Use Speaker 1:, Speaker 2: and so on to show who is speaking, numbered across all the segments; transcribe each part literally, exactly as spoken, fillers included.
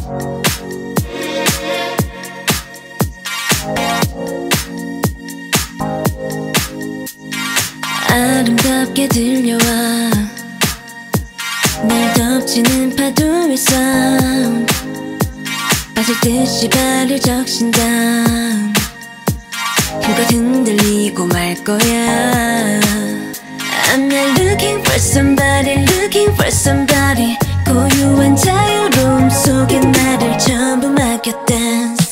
Speaker 1: 아름답게 들려와 날 덮치는 파도의 사운드 빠질듯이 발을 적신 다음 힘껏 흔들리고 말 거야. I'm not looking for somebody, looking for somebody. 고요한 자유로움 속에 나를 전부 맡겨 dance.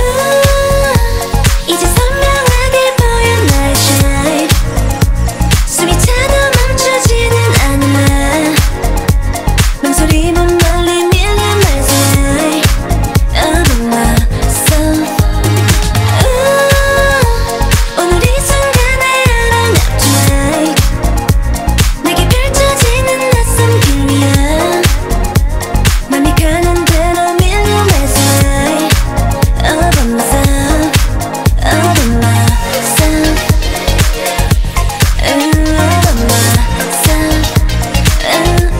Speaker 1: uh, 이제 선명하게 보여 나의 shine. 숨이 차도 멈추지는 않아. 망설임은 멀리 밀려 miles away of myself. uh, 오늘 이 순간에 I'm up tonight. 내게 펼쳐지는 낯선 길 위야 맘이 가는 대로 밀려 miles away of myself, of myself, of myself, of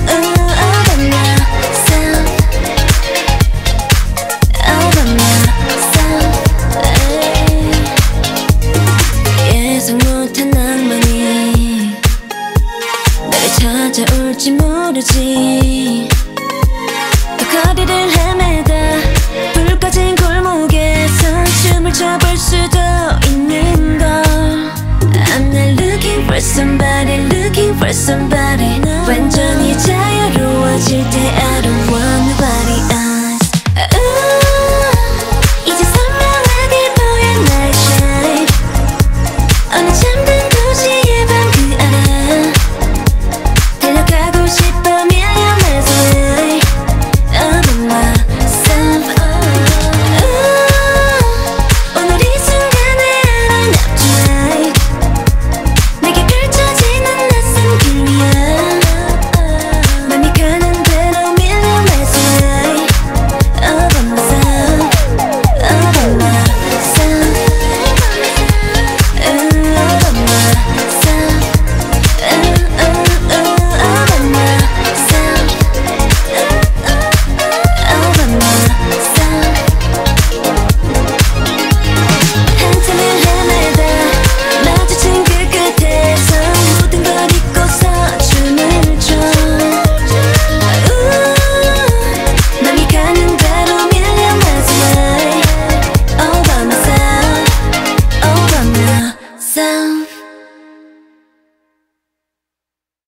Speaker 1: myself. 예상 못한 낭만이 나를 찾아올지 모르지. 또 거리를 헤매다 불 꺼진 골목에서 춤을 춰볼 수도 있는 걸. I'm not looking for somebody, looking for somebody.